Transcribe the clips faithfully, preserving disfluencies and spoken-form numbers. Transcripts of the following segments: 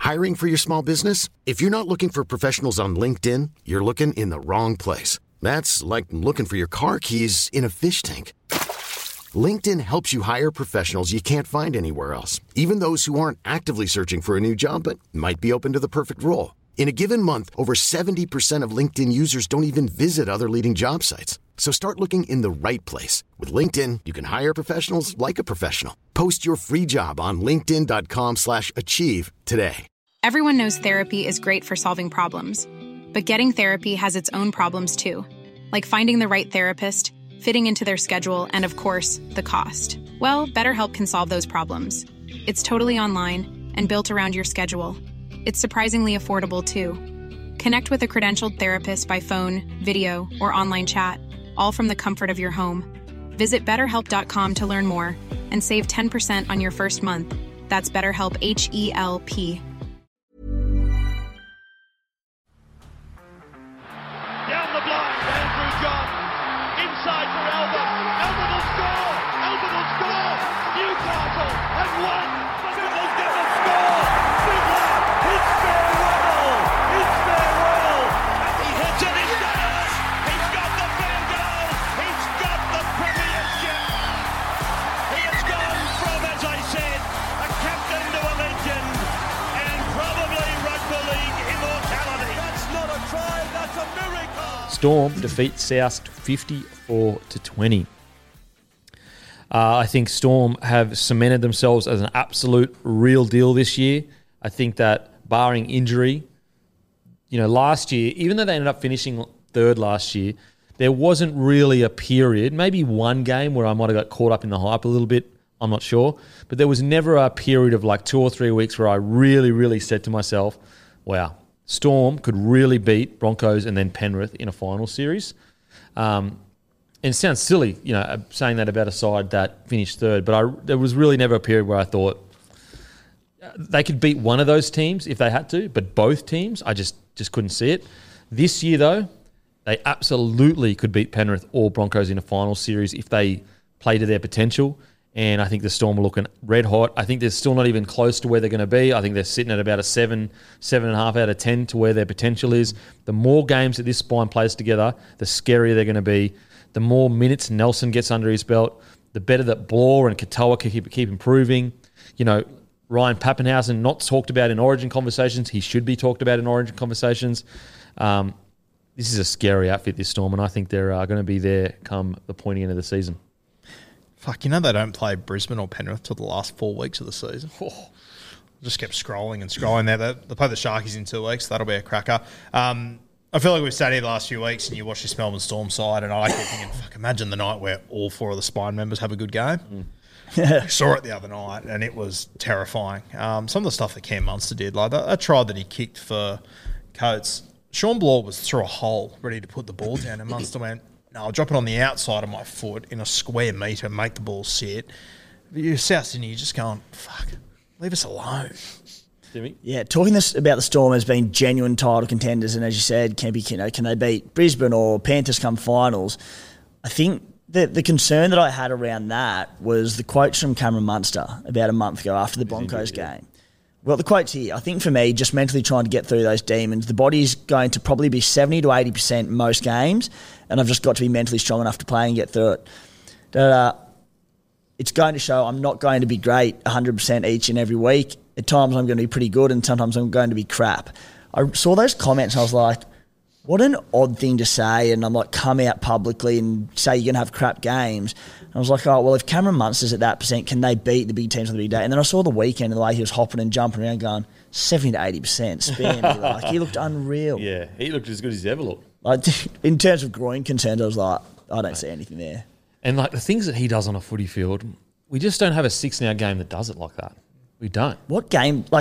Hiring for your small business? If you're not looking for professionals on LinkedIn, you're looking in the wrong place. That's like looking for your car keys in a fish tank. LinkedIn helps you hire professionals you can't find anywhere else, even those who aren't actively searching for a new job but might be open to the perfect role. In a given month, over seventy percent of LinkedIn users don't even visit other leading job sites. So start looking in the right place. With LinkedIn, you can hire professionals like a professional. Post your free job on linkedin.com slash achieve today. Everyone knows therapy is great for solving problems, but getting therapy has its own problems too, like finding the right therapist, fitting into their schedule, and of course, the cost. Well, BetterHelp can solve those problems. It's totally online and built around your schedule. It's surprisingly affordable too. Connect with a credentialed therapist by phone, video, or online chat, all from the comfort of your home. Visit better help dot com to learn more and save ten percent on your first month. That's BetterHelp, H E L P. Down the blind, Andrew John. Inside for Albert. Albert will score. Albert will score. Newcastle have won. Simmons never score. Fiddler. It's farewell. It's farewell. He hits it. He's got it. He's got the fan goal. He's got the premiership. He has gone from, as I said, a captain to a legend, and probably rugby league immortality. That's not a try. That's a miracle. Storm defeat South fifty-four to twenty. Uh, I think Storm have cemented themselves as an absolute real deal this year. I think that barring injury, you know, last year, even though they ended up finishing third last year, there wasn't really a period, maybe one game where I might have got caught up in the hype a little bit. I'm not sure. But there was never a period of like two or three weeks where I really, really said to myself, wow, Storm could really beat Broncos and then Penrith in a final series. Um, and it sounds silly, you know, saying that about a side that finished third, but I, there was really never a period where I thought they could beat one of those teams if they had to, but both teams, I just, just couldn't see it. This year, though, they absolutely could beat Penrith or Broncos in a final series if they play to their potential. And I think the Storm are looking red hot. I think they're still not even close to where they're going to be. I think they're sitting at about a seven, seven and a half out of ten to where their potential is. The more games that this spine plays together, the scarier they're going to be. The more minutes Nelson gets under his belt, the better that Bloor and Katoa can keep, keep improving. You know, Ryan Pappenhausen, not talked about in Origin conversations. He should be talked about in Origin conversations. Um, this is a scary outfit, this Storm, and I think they're uh, going to be there come the pointy end of the season. Fuck, you know they don't play Brisbane or Penrith till the last four weeks of the season. Oh, just kept scrolling and scrolling there. They, they play the Sharkies in two weeks. So that'll be a cracker. Um, I feel like we've sat here the last few weeks and you watch this Melbourne Storm side and I keep thinking, fuck, imagine the night where all four of the spine members have a good game. Mm. I saw it the other night and it was terrifying. Um, some of the stuff that Cam Munster did, like that, that try that he kicked for Coates, Sean Bloor was through a hole ready to put the ball down and Munster went, no, I'll drop it on the outside of my foot in a square metre and make the ball sit. You're South Sydney, you're just going, fuck, leave us alone. Jimmy? Yeah, talking this about the Storm as being genuine title contenders, and as you said, can be, you know, can they beat Brisbane or Panthers come finals? I think the the concern that I had around that was the quotes from Cameron Munster about a month ago after the Broncos game. Well, the quotes here, I think for me, just mentally trying to get through those demons, the body's going to probably be seventy to eighty percent most games, and I've just got to be mentally strong enough to play and get through it. Da-da. It's going to show I'm not going to be great one hundred percent each and every week. At times I'm going to be pretty good and sometimes I'm going to be crap. I saw those comments and I was like, what an odd thing to say, and I'm like, come out publicly and say you're going to have crap games. And I was like, oh, well, if Cameron Munster's at that percent, can they beat the big teams on the big day? And then I saw the weekend and the way he was hopping and jumping around going, seventy to eighty percent, spare me. Like, he looked unreal. Yeah, he looked as good as he ever looked. Like, in terms of groin concerns, I was like, I don't see anything there. And like the things that he does on a footy field, we just don't have a six-now game that does it like that. We don't. What game, like,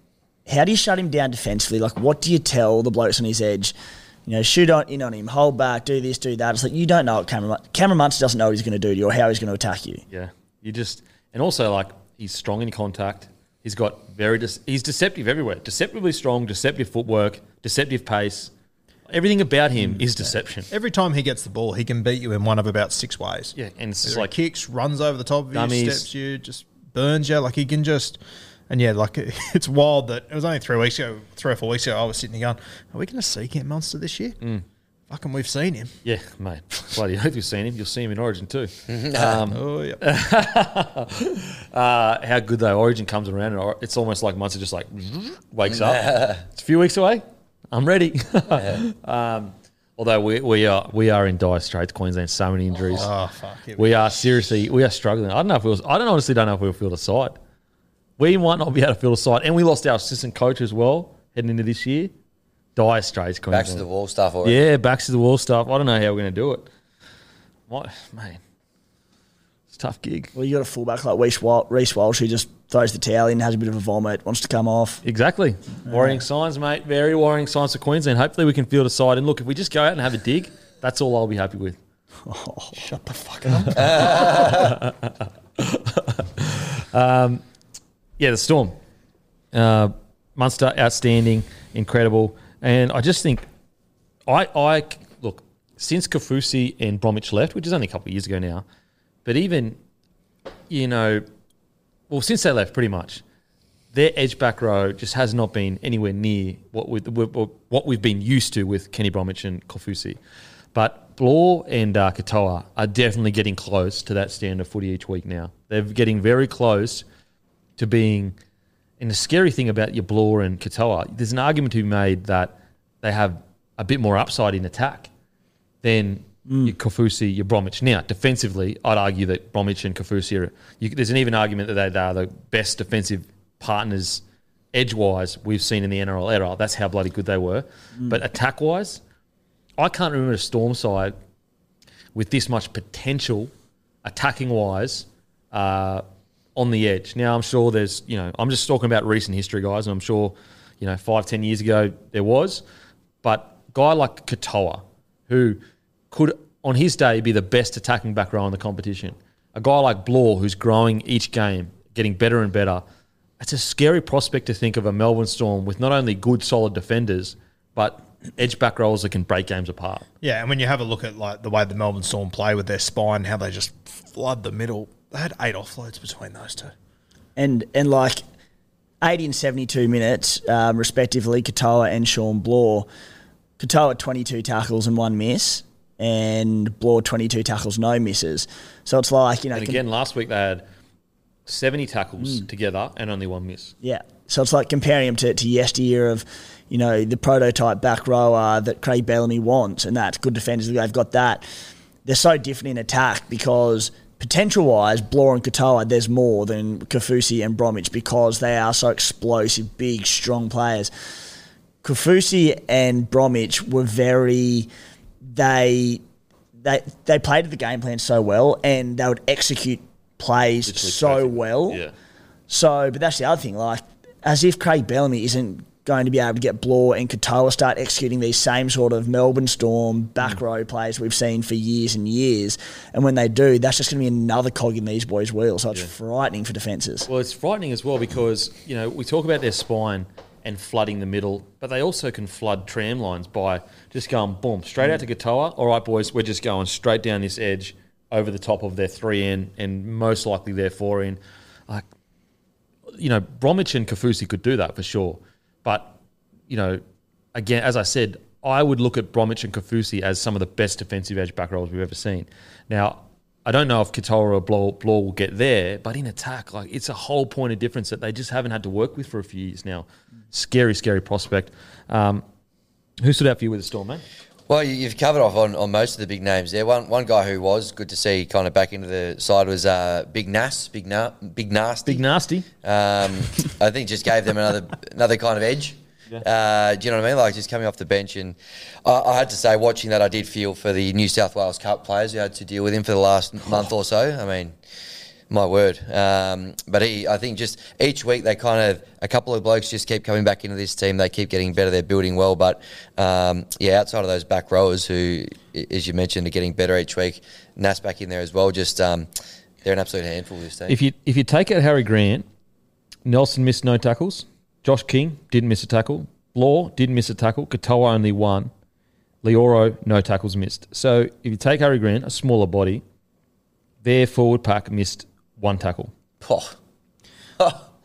how do you shut him down defensively? Like, what do you tell the blokes on his edge? You know, shoot on, in on him, hold back, do this, do that. It's like, you don't know what Cameron Cameron Munster doesn't know what he's going to do to you or how he's going to attack you. Yeah. You just, and also, like, he's strong in contact. He's got very, de- he's deceptive everywhere. Deceptively strong, deceptive footwork, deceptive pace. Everything about him mm, is deception. Yeah. Every time he gets the ball, he can beat you in one of about six ways. Yeah, and it's just Either like kicks, runs over the top of dummies. you, steps you, just burns you. Like he can just, And yeah, like it's wild that it was only three weeks ago, three or four weeks ago, I was sitting here going, are we going to see Cam Munster this year? Mm. Fucking, we've seen him. Yeah, mate. Bloody hope you've seen him. You'll see him in Origin too. um, Oh, yeah. uh, how good though. Origin comes around and it's almost like Munster just like wakes up. It's a few weeks away. I'm ready. um, although we we are we are in dire straits, Queensland. So many injuries. Oh, fuck. It We are seriously we are struggling. I don't know if we was, I don't honestly don't know if we'll field a side. We might not be able to field a side, and we lost our assistant coach as well heading into this year. Dire straits, Queensland. Backs to the wall stuff, already. Yeah, backs to the wall stuff. I don't know how we're going to do it. What, man? It's a tough gig. Well, you got a fullback like Reece Wal- Reece Walsh who just throws the towel in, has a bit of a vomit, wants to come off. Exactly. Worrying signs, mate. Very worrying signs for Queensland. Hopefully we can field a side. And look, if we just go out and have a dig, that's all I'll be happy with. Oh, shut the fuck up. um, yeah, the Storm. Uh, Munster, outstanding, incredible. And I just think, I, I look, since Kaufusi and Bromwich left, which is only a couple of years ago now, but even, you know, well, since they left, pretty much, their edge back row just has not been anywhere near what, we, what we've been used to with Kenny Bromwich and Kaufusi. But Blore and uh, Katoa are definitely getting close to that standard of footy each week now. They're getting very close to being... And the scary thing about your Blore and Katoa, there's an argument to be made that they have a bit more upside in attack than mm. your Kaufusi, your Bromwich. Now, defensively, I'd argue that Bromwich and Kaufusi are... You, there's an even argument that they, they are the best defensive partners edge-wise we've seen in the N R L era. That's how bloody good they were. Mm. But attack-wise, I can't remember a Storm side with this much potential attacking-wise uh, on the edge. Now, I'm sure there's, you know, I'm just talking about recent history, guys, and I'm sure, you know, five, ten years ago there was. But a guy like Katoa, who could, on his day, be the best attacking back row in the competition. A guy like Blore, who's growing each game, getting better and better. It's a scary prospect to think of a Melbourne Storm with not only good, solid defenders, but edge back rows that can break games apart. Yeah, and when you have a look at like the way the Melbourne Storm play with their spine, how they just flood the middle, they had eight offloads between those two. And and like eighty and seventy-two minutes, um, respectively, Katoa and Sean Blore. Katoa twenty-two tackles and one miss, and Blore twenty-two tackles, no misses. So it's like, you know... And again, can, last week they had seventy tackles mm. together and only one miss. Yeah. So it's like comparing them to, to yesteryear of, you know, the prototype back rower that Craig Bellamy wants, and that's good defenders. They've got that. They're so different in attack because potential-wise, Blore and Katoa, there's more than Kaufusi and Bromwich because they are so explosive, big, strong players. Kaufusi and Bromwich were very... They they they played the game plan so well, and they would execute plays Literally so perfect. well. Yeah. So, but that's the other thing. Like, as if Craig Bellamy isn't going to be able to get Blore and Katoa start executing these same sort of Melbourne Storm back mm. row plays we've seen for years and years. And when they do, that's just going to be another cog in these boys' wheels. So it's yeah. frightening for defences. Well, it's frightening as well because, you know, we talk about their spine and flooding the middle, but they also can flood tram lines by just going, boom, straight mm. out to Katoa. All right, boys, we're just going straight down this edge over the top of their three N and most likely their four N. Like, you know, Bromwich and Kaufusi could do that for sure. But, you know, again, as I said, I would look at Bromwich and Kaufusi as some of the best defensive edge back rows we've ever seen. Now, I don't know if Katoa or Blore, Blore will get there, but in attack, like, it's a whole point of difference that they just haven't had to work with for a few years now. Scary, scary prospect. Um, who stood out for you with the Storm, mate? Well, you've covered off on, on most of the big names there. One one guy who was good to see kind of back into the side was uh, Big Nas, Big Na, Big Nasty. Big Nasty. Um, I think just gave them another another kind of edge. Yeah. Uh, do you know what I mean? Like just coming off the bench, and I, I had to say, watching that, I did feel for the New South Wales Cup players who had to deal with him for the last month or so. I mean, my word. Um, but he, I think just each week they kind of, a couple of blokes just keep coming back into this team. They keep getting better. They're building well. But, um, yeah, outside of those back rowers who, as you mentioned, are getting better each week, Nas back in there as well, just um, they're an absolute handful this team. If you, if you take out Harry Grant, Nelson missed no tackles. Josh King didn't miss a tackle. Blore didn't miss a tackle. Katoa only one. Lioro, no tackles missed. So if you take Harry Grant, a smaller body, their forward pack missed one tackle. Oh.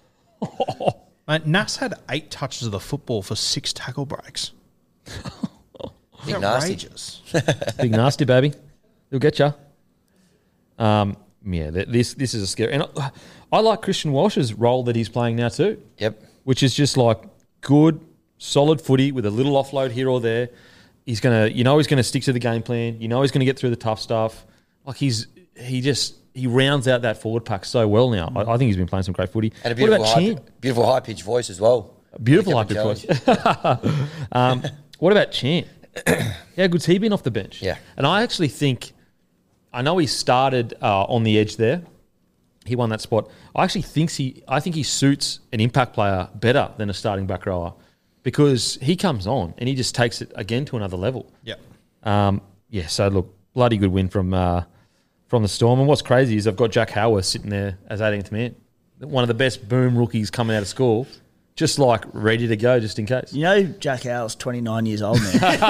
Mate, Nas had eight touches of the football for six tackle breaks. Big nasty. Outrageous. Big nasty, baby. He'll get you. Um, yeah, th- this this is a scary. And I, I like Christian Walsh's role that he's playing now too. Yep. Which is just like good, solid footy with a little offload here or there. He's gonna, you know, he's gonna stick to the game plan. You know, he's gonna get through the tough stuff. Like he's he just he rounds out that forward pack so well now. I, I think he's been playing some great footy. And a What beautiful, about Chan? high, beautiful high pitched voice as well. Beautiful high Kept pitch it voice. um, what about Chan? How good's he been off the bench? Yeah. And I actually think, I know he started uh, on the edge there. He won that spot. I actually think he, I think he suits an impact player better than a starting back rower because he comes on and he just takes it again to another level. Yeah. Um, yeah. So look, bloody good win from uh, from the Storm. And what's crazy is I've got Jack Howarth sitting there as eighteenth man, one of the best boom rookies coming out of school. Just like ready to go, just in case. You know, Jack Howell's twenty-nine years old now.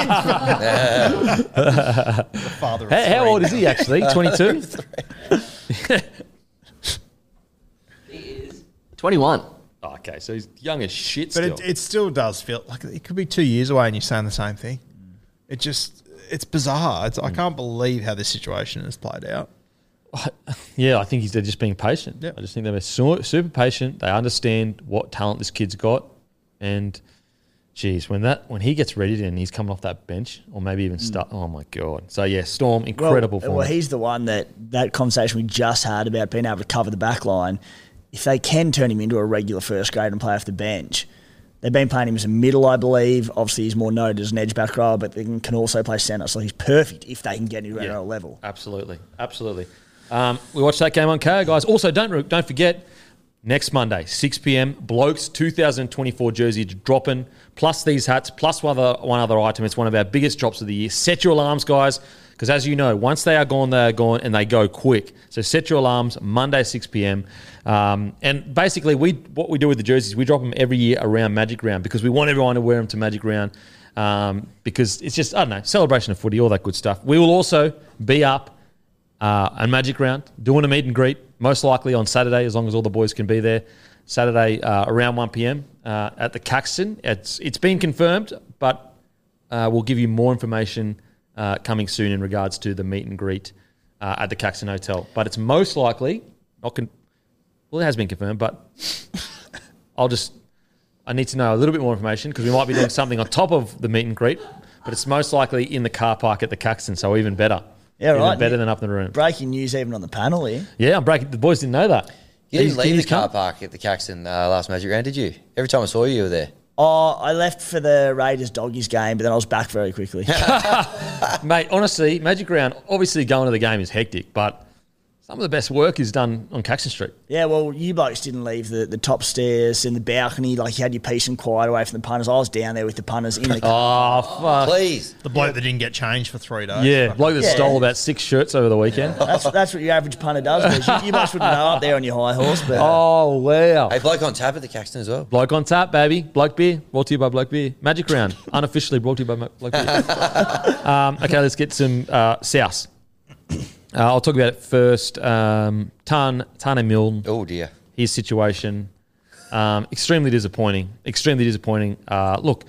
The father of How, how three. old is he actually? twenty-two? twenty-one. Oh, okay, so he's young as shit But still. it, it still does feel like it could be two years away and you're saying the same thing. It just, it's bizarre. It's, I can't believe how this situation has played out. Yeah, I think he's they're just being patient. Yep. I just think they're su- super patient. They understand what talent this kid's got, and geez, when that when he gets ready and he's coming off that bench, or maybe even start. Oh my god! So yeah, Storm, incredible well, form. well, he's the one that that conversation we just had about being able to cover the back line. If they can turn him into a regular first grade and play off the bench, they've been playing him as a middle, I believe. Obviously, he's more noted as an edge back rower, but they can, can also play centre. So he's perfect if they can get him to Yeah. a level. Absolutely, absolutely. Um, we watched that game on K O, guys. Also, don't don't forget, next Monday, six p.m, Blokes two thousand twenty-four jersey dropping, plus these hats, plus one other, one other item. It's one of our biggest drops of the year. Set your alarms, guys, because as you know, once they are gone, they are gone, and they go quick. So set your alarms, Monday, six p.m. Um, and basically, we what we do with the jerseys, we drop them every year around Magic Round because we want everyone to wear them to Magic Round um, because it's just, I don't know, celebration of footy, all that good stuff. We will also be up Uh, and Magic Round, doing a meet and greet, most likely on Saturday, as long as all the boys can be there. Saturday uh, around one p.m. Uh, at the Caxton. It's It's been confirmed, but uh, we'll give you more information uh, coming soon in regards to the meet and greet uh, at the Caxton Hotel. But it's most likely, not con- well, it has been confirmed, but I'll just, I need to know a little bit more information because we might be doing something on top of the meet and greet, but it's most likely in the car park at the Caxton, so even better. Yeah, Even right. better than up in the room. Breaking news even on the panel here. Yeah, I'm breaking. The boys didn't know that. You didn't He's- leave the he's car come. park at the Caxton uh, last Magic Round, did you? Every time I saw you, you were there. Oh, I left for the Raiders Doggies game, but then I was back very quickly. Mate, honestly, Magic Round, obviously going to the game is hectic, but some of the best work is done on Caxton Street. Yeah, well, you blokes didn't leave the, the top stairs and the balcony. Like, you had your peace and quiet away from the punters. I was down there with the punters in the car. Oh, fuck. Please. The bloke that didn't get changed for three days. Yeah, bloke that Yeah. stole about six shirts over the weekend. That's that's what your average punter does. Liz. You, you must wouldn't know up there on your high horse. But Oh, wow. Hey, bloke on tap at the Caxton as well. Bloke on tap, baby. Bloke beer. Brought to you by Bloke Beer. Magic Round. Unofficially brought to you by Mo- Bloke Beer. um, okay, let's get some uh, South. Uh, I'll talk about it first. Um, Tan, Tane Milne. Oh, dear. His situation, um, extremely disappointing. Extremely disappointing. Uh, look,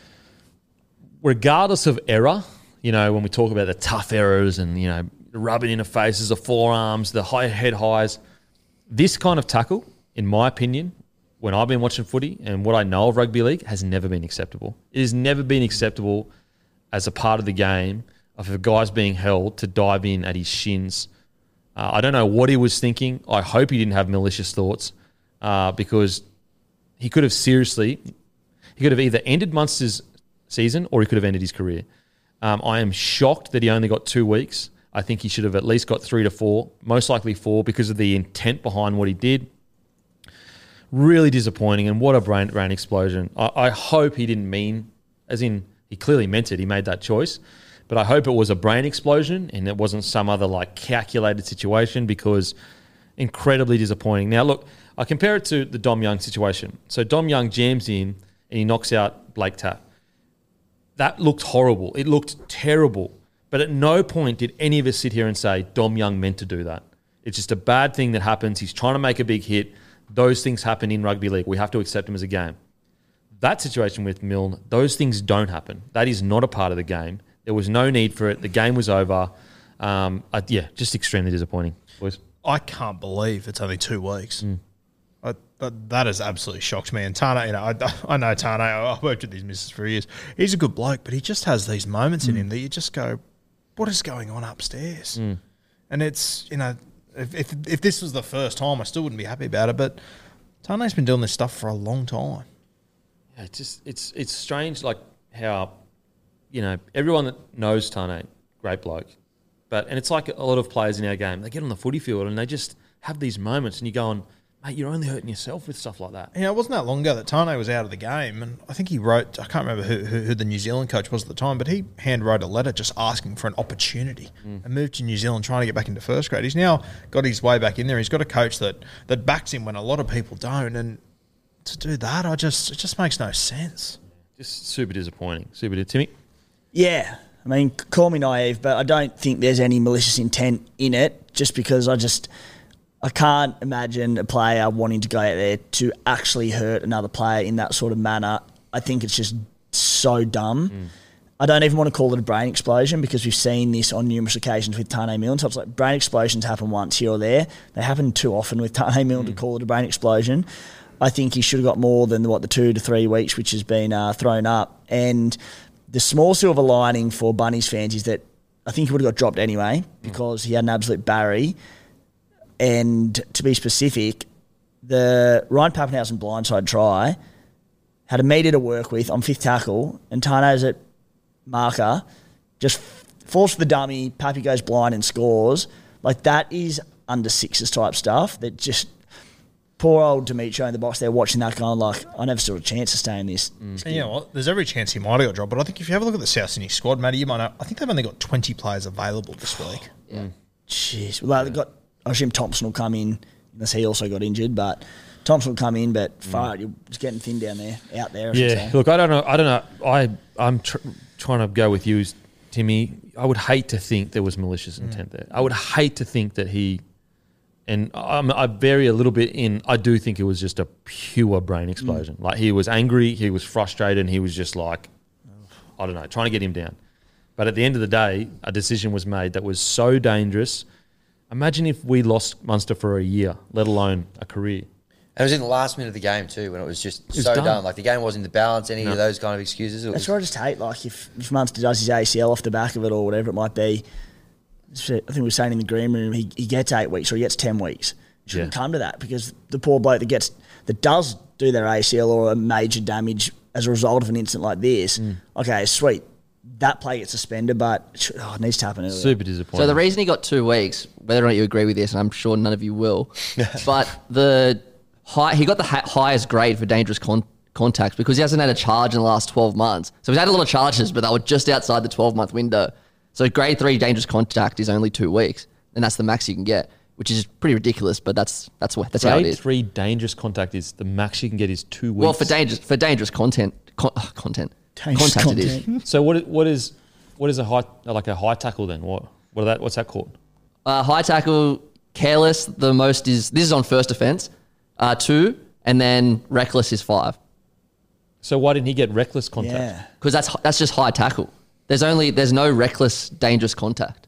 regardless of error, you know, when we talk about the tough errors and, you know, rubbing in the faces, the forearms, the high head highs, this kind of tackle, in my opinion, when I've been watching footy and what I know of rugby league, has never been acceptable. It has never been acceptable as a part of the game of a guy's being held to dive in at his shins. Uh, I don't know what he was thinking. I hope he didn't have malicious thoughts uh, because he could have seriously, he could have either ended Munster's season or he could have ended his career. Um, I am shocked that he only got two weeks. I think he should have at least got three to four, most likely four because of the intent behind what he did. Really disappointing, and what a brain, brain explosion. I, I hope he didn't mean, as in he clearly meant it, he made that choice. But I hope it was a brain explosion and it wasn't some other like calculated situation because incredibly disappointing. Now, look, I compare it to the Dom Young situation. So Dom Young jams in and he knocks out Blake Tapp. That looked horrible. It looked terrible. But at no point did any of us sit here and say Dom Young meant to do that. It's just a bad thing that happens. He's trying to make a big hit. those things happen in rugby league. We have to accept them as a game. That situation with Milne, those things don't happen. That is not a part of the game. There was no need for it. The game was over. Um, I, yeah, just extremely disappointing, boys. I can't believe it's only two weeks. Mm. I, that, that has absolutely shocked me. And Tane, you know, I, I know Tane. I worked with his missus for years. He's a good bloke, but he just has these moments mm. in him that you just go, what is going on upstairs? Mm. And it's, you know, if, if if this was the first time, I still wouldn't be happy about it. But Tane's been doing this stuff for a long time. Yeah, it's just it's it's strange, like how, you know, everyone that knows Tane, great bloke, but and it's like a lot of players in our game. They get on the footy field and they just have these moments, and you go on, mate, you're only hurting yourself with stuff like that. Yeah, it wasn't that long ago that Tane was out of the game, and I think he wrote, I can't remember who, who, who the New Zealand coach was at the time, but he hand wrote a letter just asking for an opportunity mm. and moved to New Zealand trying to get back into first grade. He's now got his way back in there. He's got a coach that, that backs him when a lot of people don't, and to do that, I just it just makes no sense. Just super disappointing. Super disappointing. Timmy? Yeah. I mean, call me naive, but I don't think there's any malicious intent in it, just because I just... I can't imagine a player wanting to go out there to actually hurt another player in that sort of manner. I think it's just so dumb. Mm. I don't even want to call it a brain explosion, because we've seen this on numerous occasions with Tane Milne. So it's like brain explosions happen once here or there. They happen too often with Tane Milne mm. to call it a brain explosion. I think he should have got more than what the two to three weeks which has been uh, thrown up. And the small silver lining for Bunnies fans is that I think he would have got dropped anyway because mm. he had an absolute Barry. And to be specific, the Ryan Pappenhausen blindside try had a metre to work with on fifth tackle, and Tane's at marker, just falls for the dummy, Pappy goes blind and scores. Like, that is under sixes type stuff that just... Poor old Demetrio in the box there watching that going like, I never saw a chance of staying this. Mm. And you know what? There's every chance he might have got dropped, but I think if you have a look at the South Sydney squad, Matty, you might know, I think they've only got twenty players available this week. Yeah. Jeez. Well, they've got... I assume Thompson will come in, unless he also got injured, but Thompson will come in, but far, mm. you're just getting thin down there, out there. I yeah, look, I don't know. I don't know. I, I'm tr- trying to go with you, Timmy. I would hate to think there was malicious intent mm. there. I would hate to think that he, and I'm, I vary a little bit in, I do think it was just a pure brain explosion. Mm. Like, he was angry, he was frustrated, and he was just like, I don't know, trying to get him down. But at the end of the day, a decision was made that was so dangerous. Imagine if we lost Munster for a year, let alone a career. And it was in the last minute of the game too, when it was just was so done. done. Like, the game wasn't in the balance, any No. of those kind of excuses. It That's was, what I just hate. Like, if, if Munster does his A C L off the back of it or whatever it might be, I think we were saying in the green room, he, he gets eight weeks or he gets ten weeks. It shouldn't Yeah. come to that, because the poor bloke that gets that does do their A C L or a major damage as a result of an incident like this, Mm. okay, sweet. That play gets suspended, but it, should, oh, it needs to happen earlier. Super disappointing. So the reason he got two weeks, whether or not you agree with this, and I'm sure none of you will, but the high, he got the ha- highest grade for dangerous con- contacts because he hasn't had a charge in the last twelve months. So he's had a lot of charges, but they were just outside the twelve-month window. So grade three dangerous contact is only two weeks, and that's the max you can get, which is pretty ridiculous, but that's that's what that's Grade how it is. three dangerous contact is the max you can get is two weeks. Well, for dangerous for dangerous content, con- uh, content, Dangerous contact it content. is. So what what is what is a high like a high tackle then? What what are that? What's that called? Uh, high tackle, careless. The most is this is on first offence, uh, two, and then reckless is five. So why didn't he get reckless contact? Yeah. Because that's that's just high tackle. There's only there's no reckless dangerous contact.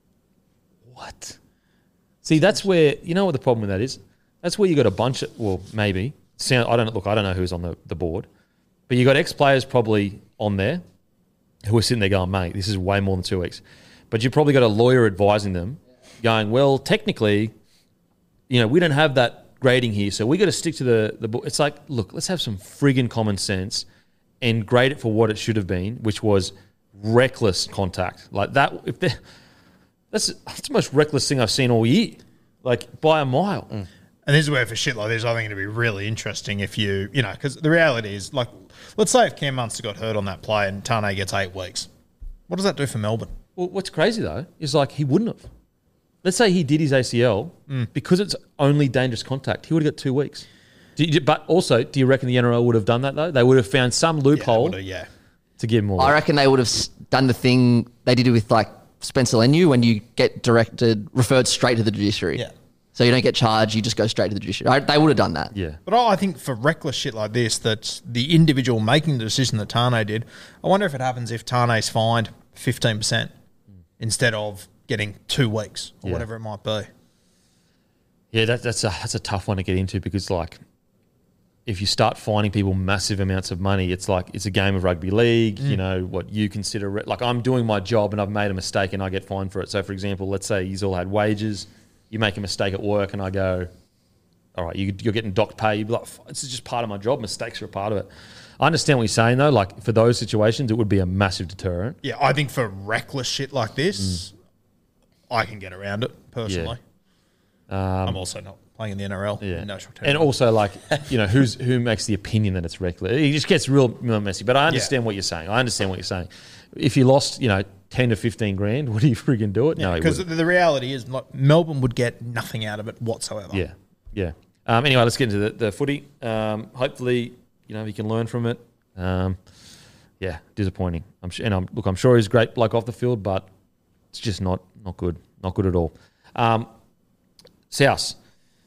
What? See, that's where you know what the problem with that is. That's where you got a bunch of well, maybe. Sound I don't look. I don't know who's on the, the board, but you got ex players probably on there who are sitting there going, mate, this is way more than two weeks. But you probably got a lawyer advising them, going, well, technically, you know, we don't have that grading here, so we got to stick to the the book. It's like, look, let's have some friggin' common sense and grade it for what it should have been, which was reckless contact. Like that, if they, that's that's the most reckless thing I've seen all year, like by a mile. Mm. And this is where for shit like this, I think it'd be really interesting if you, you know, because the reality is, like, let's say if Cam Munster got hurt on that play and Tane gets eight weeks, what does that do for Melbourne? Well, what's crazy though is like he wouldn't have. Let's say he did his A C L mm. because it's only dangerous contact. He would have got two weeks. Do you, but also, do you reckon the N R L would have done that though? They would have found some loophole yeah, yeah. to give more. I reckon they would have s- done the thing they did with like Spencer Leniu when you get directed, referred straight to the judiciary. Yeah. So you don't get charged, you just go straight to the judiciary. Right? They would have done that. Yeah. But I think for reckless shit like this, that the individual making the decision that Tane did, I wonder if it happens if Tane's fined fifteen percent instead of getting two weeks or Yeah. whatever it might be. Yeah, that, that's a that's a tough one to get into because, like, if you start finding people massive amounts of money, it's like it's a game of rugby league. Mm. You know what you consider re- like I'm doing my job and I've made a mistake and I get fined for it. So, for example, let's say you all had wages, you make a mistake at work, and I go, "All right, you, you're getting docked pay." You'd be like, "This is just part of my job. Mistakes are a part of it." I understand what you're saying though. Like for those situations, it would be a massive deterrent. Yeah, I think for reckless shit like this, Mm. I can get around it personally. Um, I'm also not playing in the N R L. Yeah, in national and territory. also like you know who's who makes the opinion that it's reckless. It just gets real, real messy. But I understand what you're saying. I understand what you're saying. If you lost, you know, ten to fifteen grand, would you friggin' do it? No, because you wouldn't. the reality is, like, Melbourne would get nothing out of it whatsoever. Yeah, yeah. Um, anyway, let's get into the, the footy. Um, hopefully, you know, you can learn from it. Um, yeah, disappointing. I'm sure, and I'm look, I'm sure he's a great bloke off the field, but it's just not not good, not good at all. Um, South.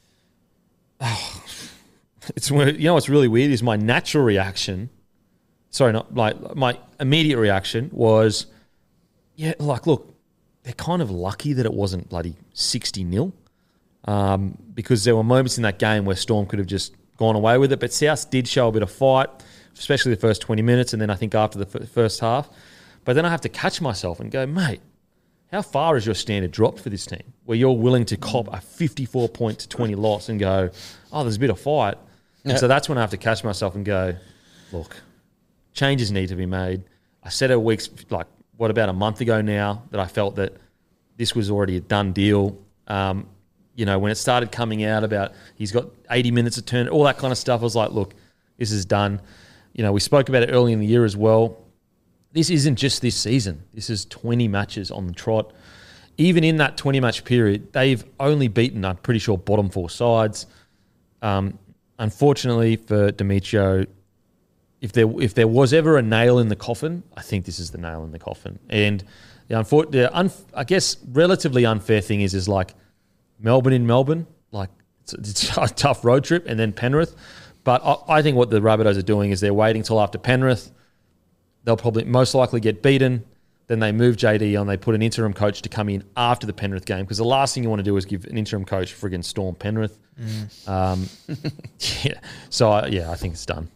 Oh, it's you know what's really weird is my natural reaction. Sorry, not like my immediate reaction was, yeah, like look, they're kind of lucky that it wasn't bloody sixty nil, um, because there were moments in that game where Storm could have just gone away with it. But South did show a bit of fight, especially the first twenty minutes, and then I think after the f- first half. But then I have to catch myself and go, mate, how far is your standard dropped for this team where you're willing to cop a fifty-four point to twenty loss and go, oh, there's a bit of fight? And Yeah. so that's when I have to catch myself and go, look, changes need to be made. I said a week's, like, what, about a month ago now that I felt that this was already a done deal. Um, you know, when it started coming out about he's got eighty minutes of turn, all that kind of stuff, I was like, look, this is done. You know, we spoke about it early in the year as well. This isn't just this season. This is twenty matches on the trot. Even in that twenty-match period, they've only beaten, I'm pretty sure, bottom four sides. Um, unfortunately for Demetrio, if there if there was ever a nail in the coffin, I think this is the nail in the coffin. And the, unfor- the un- I guess relatively unfair thing is, is like Melbourne in Melbourne, like it's, it's a tough road trip, and then Penrith. But I, I think what the Rabbitohs are doing is they're waiting till after Penrith. They'll probably most likely get beaten. Then they move J D on. They put an interim coach to come in after the Penrith game, because the last thing you want to do is give an interim coach friggin' Storm Penrith. Mm. Um, yeah. So, I, yeah, I think it's done.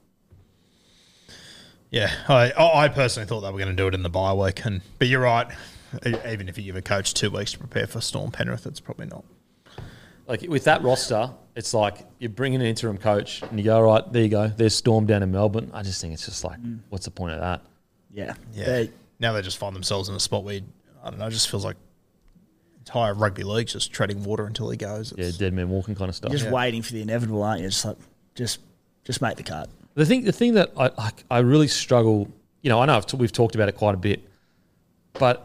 Yeah, I, I personally thought they were going to do it in the bye week, and but you're right. Even if you give a coach two weeks to prepare for Storm Penrith, it's probably not. Like with that roster, it's like you bring in an interim coach and you go, all right, there you go. There's Storm down in Melbourne. I just think it's just like, mm. what's the point of that? Yeah. Yeah. They, now they just find themselves in a spot where, I don't know, it just feels like entire rugby league's just treading water until he goes. It's, yeah, dead man walking kind of stuff. You're just Yeah. waiting for the inevitable, aren't you? Just like, just, just make the cut. The thing, the thing that I like, I really struggle. You know, I know I've t- we've talked about it quite a bit, but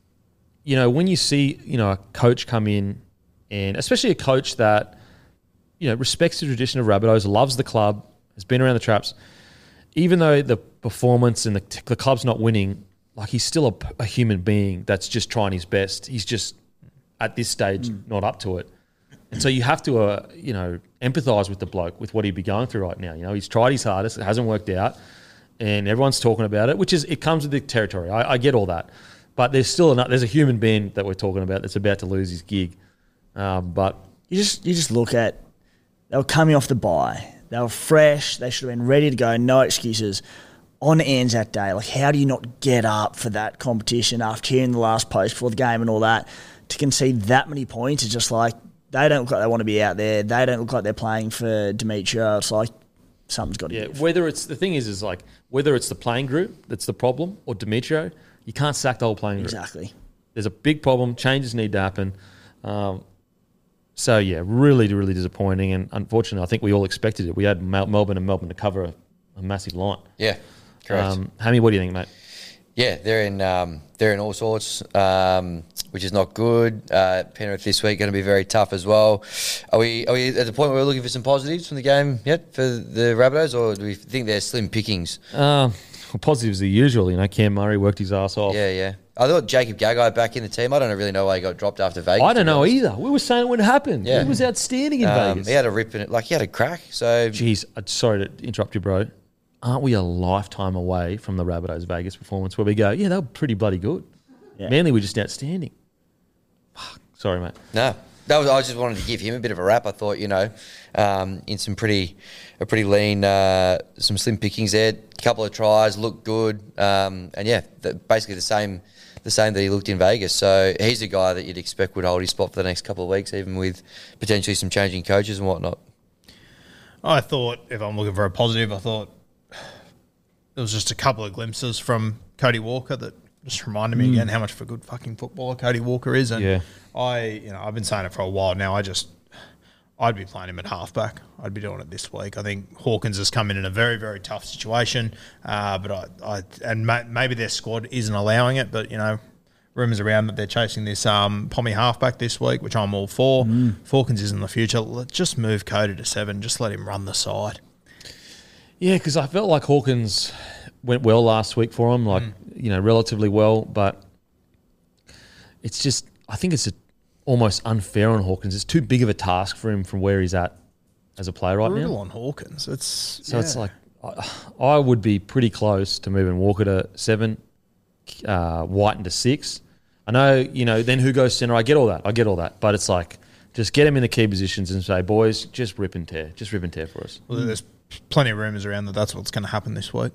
you know, when you see you know a coach come in, and especially a coach that you know respects the tradition of Rabbitohs, loves the club, has been around the traps, even though the performance and the, t- the club's not winning, like he's still a, a human being that's just trying his best. He's just at this stage mm. not up to it. And so you have to, uh, you know, empathise with the bloke, with what he'd be going through right now. You know, he's tried his hardest, it hasn't worked out, and everyone's talking about it, which is, it comes with the territory. I, I get all that. But there's still, enough, there's a human being that we're talking about that's about to lose his gig. Um, but You just, you just look at, they were coming off the bye. They were fresh. They should have been ready to go. No excuses. On Anzac Day, like, how do you not get up for that competition after hearing the last post before the game and all that? To concede that many points is just like, they don't look like they want to be out there. They don't look like they're playing for Demetrio. It's like something's got to yeah, give. whether it's, the thing is, is like, whether it's the playing group that's the problem or Demetrio, you can't sack the whole playing group. Exactly. There's a big problem. Changes need to happen. Um, so, yeah, really, really disappointing. And unfortunately, I think we all expected it. We had Mel- Melbourne and Melbourne to cover a, a massive line. Yeah, correct. Um, Hammy, what do you think, mate? Yeah, they're in um, they're in all sorts, um, which is not good. Uh, Penrith this week going to be very tough as well. Are we are we at the point where we're looking for some positives from the game yet for the Rabbitohs, or do we think they're slim pickings? Uh, well, positives are usual. You know, Cam Murray worked his ass off. Yeah, yeah. I thought Jacob Gagai back in the team. I don't really know why he got dropped after Vegas. I don't know either. We were saying it would happen. Yeah. He was outstanding in Um, Vegas. he had a rip in it. Like, he had a crack. So, Jeez, uh, sorry to interrupt you, bro. Aren't we a lifetime away from the Rabbitohs Vegas performance where we go, yeah, they were pretty bloody good. Yeah. Manly were just outstanding. Fuck. Sorry, mate. no. That was, I just wanted to give him a bit of a rap. I thought, you know, um, in some pretty, a pretty lean, uh, some slim pickings there. A couple of tries, looked good, um, and yeah, the, basically the same, the same that he looked in Vegas. So he's a guy that you'd expect would hold his spot for the next couple of weeks, even with potentially some changing coaches and whatnot. I thought, if I'm looking for a positive, I thought there was just a couple of glimpses from Cody Walker that just reminded me again how much of a good fucking footballer Cody Walker is. And Yeah. I, you know, I've been saying it for a while now. I just, I'd be playing him at halfback. I'd be doing it this week. I think Hawkins has come in in a very, very tough situation. Uh, but I, I and ma- maybe their squad isn't allowing it. But you know, rumours around that they're chasing this um, Pommy halfback this week, which I'm all for. Mm. If Hawkins is in the future, let's just move Cody to seven. Just let him run the side. Yeah, because I felt like Hawkins went well last week for him, like, you know, relatively well. But it's just, I think it's a, almost unfair on Hawkins. It's too big of a task for him from where he's at as a player right Brutal now. on Hawkins. It's So yeah. it's like, I, I would be pretty close to moving Walker to seven, uh, Whiten to six. I know, you know, then who goes centre? I get all that. I get all that. But it's like, just get him in the key positions and say, boys, just rip and tear. Just rip and tear for us. Well, there's plenty of rumours around that that's what's going to happen this week.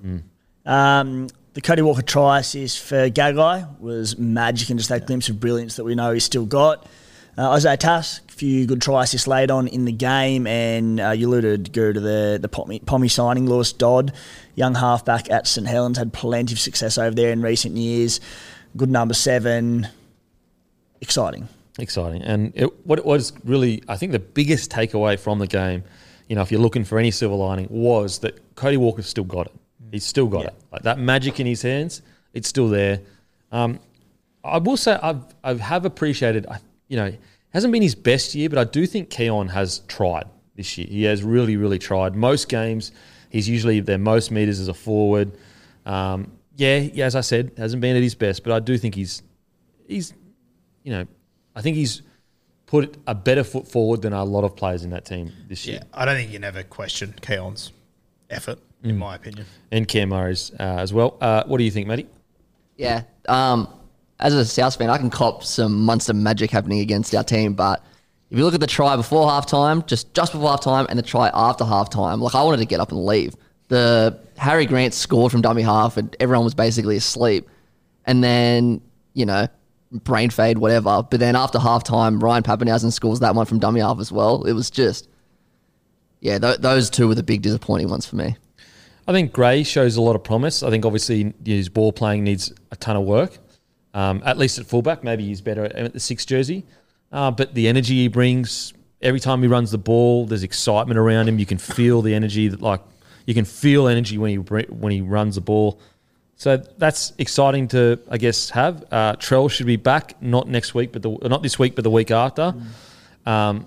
Um, the Cody Walker try assist for Gagai was magic and just that glimpse of brilliance that we know he's still got. Uh, Isaiah Tass, a few good try assists laid on in the game, and uh, you alluded, Guru, to the, the Pommy, Pommy signing. Lewis Dodd, young halfback at St Helens, had plenty of success over there in recent years. Good number seven. Exciting. Exciting. And it, what it was really, I think the biggest takeaway from the game, you know, if you're looking for any silver lining, was that Cody Walker's still got it. He's still got Yeah. it. Like that magic in his hands, it's still there. Um, I will say I've I have appreciated, I, you know, it hasn't been his best year, but I do think Keon has tried this year. He has really, really tried. Most games, he's usually their most metres as a forward. Um, yeah, yeah, as I said, hasn't been at his best, but I do think he's, he's, you know, I think he's put a better foot forward than a lot of players in that team this year. Yeah, I don't think you can ever question Keon's effort, in my opinion. And Cam Murray's uh, as well. Uh, what do you think, Matty? Yeah. Um, as a South fan, I can cop some Munster magic happening against our team, but if you look at the try before halftime, just just before halftime, and the try after halftime, like I wanted to get up and leave. The Harry Grant scored from dummy half, and everyone was basically asleep. And then, you know, brain fade, whatever. But then after halftime, Ryan Pappenhausen scores that one from dummy half as well. It was just, yeah, th- those two were the big disappointing ones for me. I think Gray shows a lot of promise. I think obviously his ball playing needs a ton of work, um, at least at fullback. Maybe he's better at the six jersey. Uh, but the energy he brings, every time he runs the ball, there's excitement around him. You can feel the energy, that like you can feel energy when he when he runs the ball. So that's exciting to, I guess, have. Uh, Trell should be back, not next week, but the, not this week, but the week after. Mm. Um,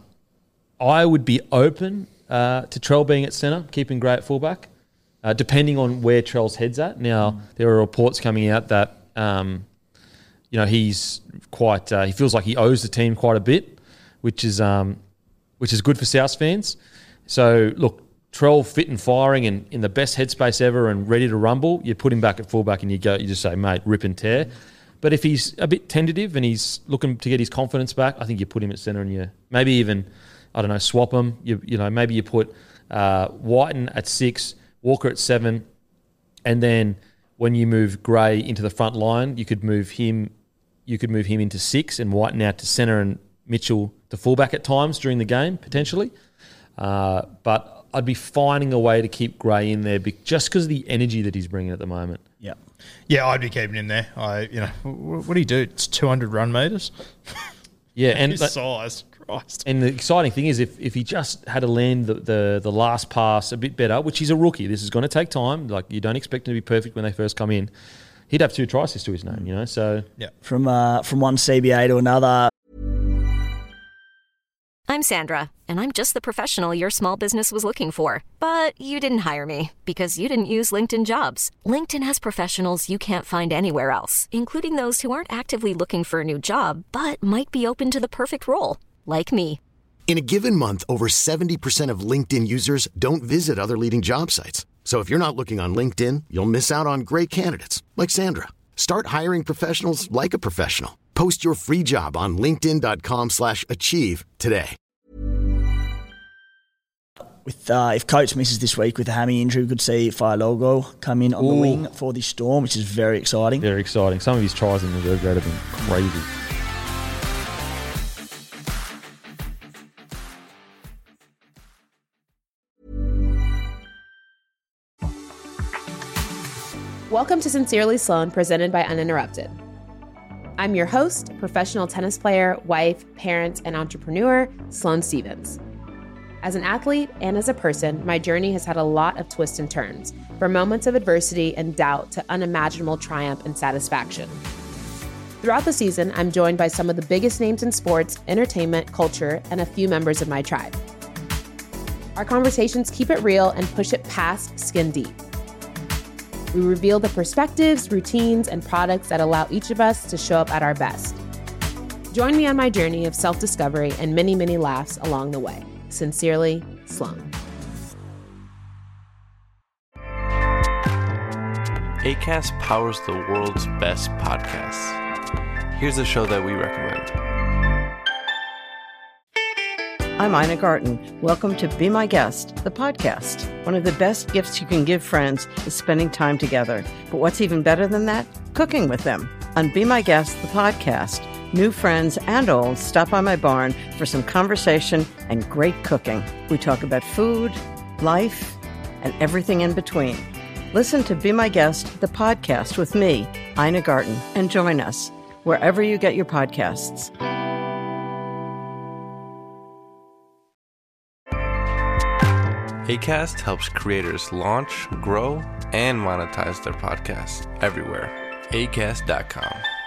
I would be open uh, to Trell being at centre, keeping Gray at fullback, uh, depending on where Trell's head's at. Now, mm. there are reports coming out that, um, you know, he's quite, uh, he feels like he owes the team quite a bit, which is um, which is good for South fans. So, look, Trell fit and firing and in the best headspace ever and ready to rumble, you put him back at fullback and you go, you just say, mate, rip and tear. But if he's a bit tentative and he's looking to get his confidence back, I think you put him at centre and you maybe even, I don't know, swap him. You you know, maybe you put uh, Whiten at six, Walker at seven, and then when you move Gray into the front line, you could move him, you could move him into six and Whiten out to centre and Mitchell to fullback at times during the game potentially. Uh, but I'd be finding a way to keep Gray in there be- just because of the energy that he's bringing at the moment. Yeah. Yeah, I'd be keeping him there. I, you know, what, what do you do? It's two hundred run meters. Yeah, and his but, size, Christ. And the exciting thing is, if, if he just had to land the, the the last pass a bit better, which he's a rookie, this is going to take time. Like you don't expect him to be perfect when they first come in. He'd have two try assists to his name, you know. So yeah, from uh, from one C B A to another. I'm I'm Sandra, and I'm just the professional your small business was looking for. But you didn't hire me because you didn't use LinkedIn Jobs. LinkedIn has professionals you can't find anywhere else, including those who aren't actively looking for a new job, but might be open to the perfect role, like me. In a given month, over seventy percent of LinkedIn users don't visit other leading job sites. So if you're not looking on LinkedIn, you'll miss out on great candidates like Sandra. Start hiring professionals like a professional. Post your free job on linkedin.com slash achieve today. With uh, if Coates misses this week with a hammy injury, we could see Fa'alogo come in on Ooh. the wing for the Storm, which is very exciting. Very exciting. Some of his tries in the reserve grade have been crazy. Welcome to Sincerely Sloan, presented by Uninterrupted. I'm your host, professional tennis player, wife, parent, and entrepreneur, Sloane Stevens. As an athlete and as a person, my journey has had a lot of twists and turns, from moments of adversity and doubt to unimaginable triumph and satisfaction. Throughout the season, I'm joined by some of the biggest names in sports, entertainment, culture, and a few members of my tribe. Our conversations keep it real and push it past skin deep. We reveal the perspectives, routines, and products that allow each of us to show up at our best. Join me on my journey of self-discovery and many, many laughs along the way. Sincerely, Sloan. Acast powers the world's best podcasts. Here's a show that we recommend. I'm Ina Garten. Welcome to Be My Guest, the podcast. One of the best gifts you can give friends is spending time together. But what's even better than that? Cooking with them. On Be My Guest, the podcast, new friends and old stop by my barn for some conversation and great cooking. We talk about food, life, and everything in between. Listen to Be My Guest, the podcast with me, Ina Garten, and join us wherever you get your podcasts. Acast helps creators launch, grow, and monetize their podcasts everywhere. acast dot com.